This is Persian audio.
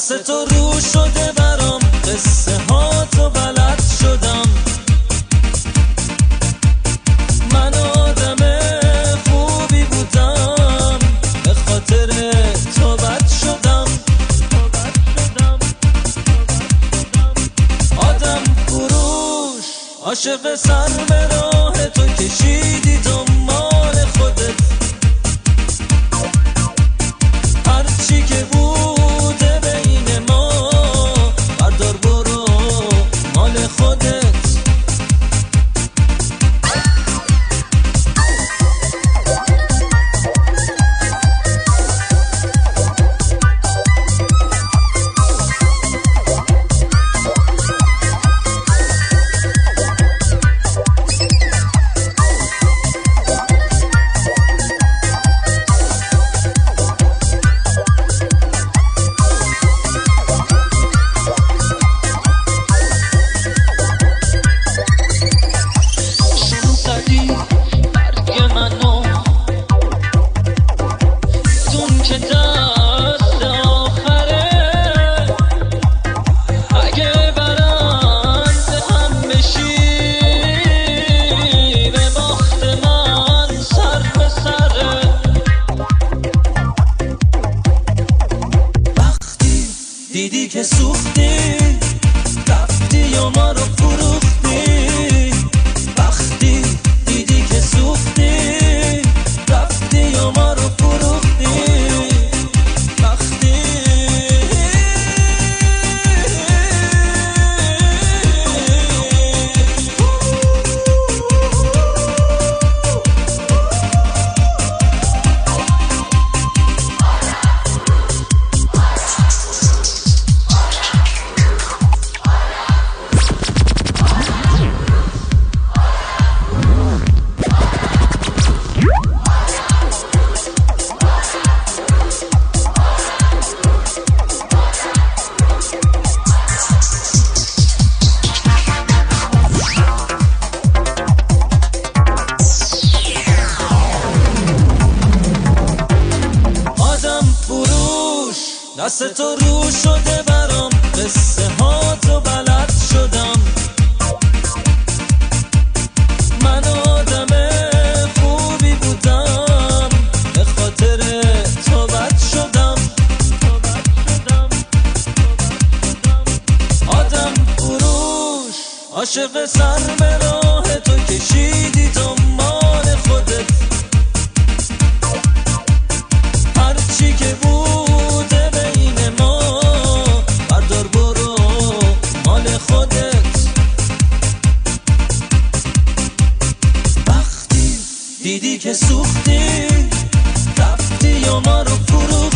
دست تو رو شده برام، قصه ها تو بلد شدم. من آدم خوبی بودم، به خاطر تو بد شدم. آدم فروش عاشق سر به راه تو کشیدی دنبال خودت. هرچی که بوده بین ما بردار برو مال خودت. دیدی که سوختی، رفتی و ما رو فروختی. وقتی دیدی که سوختی، رفتی و ما رو فروختی. وقتی دست تو رو شده برام، قصه ها تو بلد شدم. من آدم خوبی بودم، به خاطر تو بد شدم. آدم فروش عاشق سر به راه تو کشیدی دنبال خودت. هرچی که بوده بین ما بردار برو مال خودت. وقتی دیدی که سوختی، رفتی و ما رو فروختی.